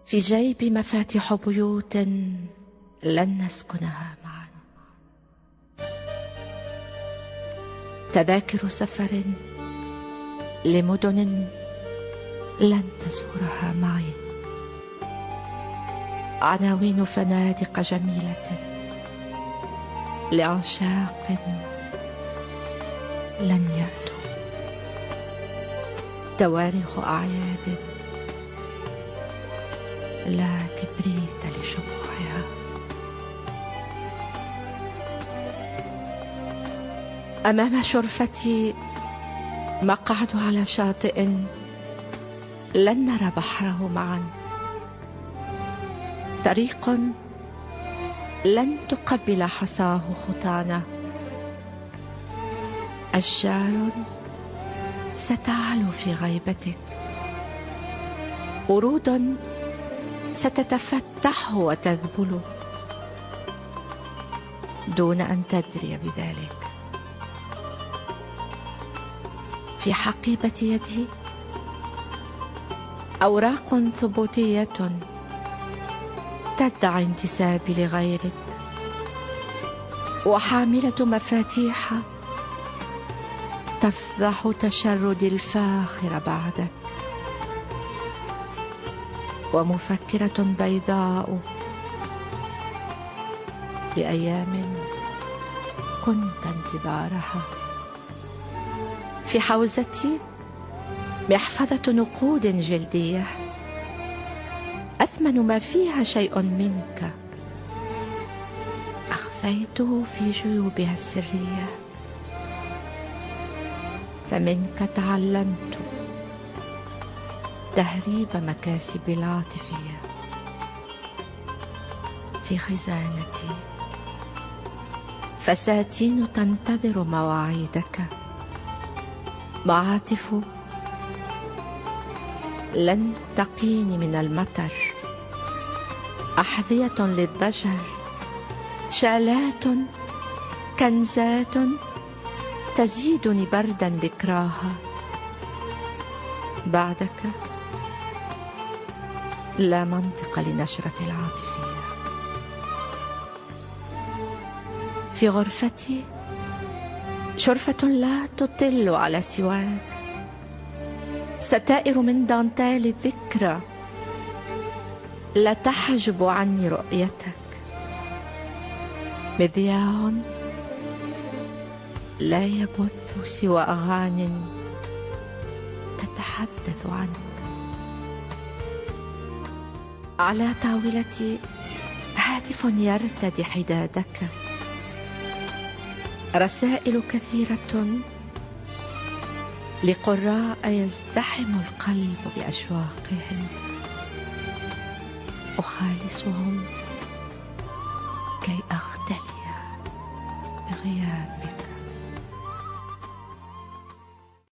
في جيبي مفاتيح بيوت لن نسكنها معا، تذاكر سفر لمدن لن تزورها معي، عناوين فنادق جميلة لعشاق لن يأتوا، تواريخ أعياد لا كبريت لشموعها. أمام شرفتي مقعد على شاطئ لن نرى بحره معا، طريق لن تقبل حصاه خطانا، أشجار ستعلو في غيبتك، ورود ستتفتح وتذبل دون أن تدري بذلك. في حقيبة يدي أوراق ثبوتية تدعي انتسابي لغيرك، وحاملة مفاتيح تفضح تشردي الفاخر بعدك، ومفكرة بيضاء لأيام كنت انتظارها. في حوزتي محفظة نقود جلدية أثمن ما فيها شيء منك، أخفيته في جيوبها السرية، فمنك تعلمت تهريب مكاسبي العاطفية. في خزانتي فساتين تنتظر مواعيدك، معاطف لن تقيني من المطر، أحذية للضجر، شالات، كنزات تزيدني بردا ذكراها. بعدك لا منطق لنشرة العاطفية. في غرفتي شرفة لا تطل على سواك، ستائر من دانتيل الذكرى لا تحجب عني رؤيتك، مذياع لا يبث سوى أغانٍ تتحدث عنك. على طاولتي هاتف يرتدي حدادك، رسائل كثيرة لقراء يزدحم القلب بأشواقهم، أخالصهم كي أختلي بغيابك.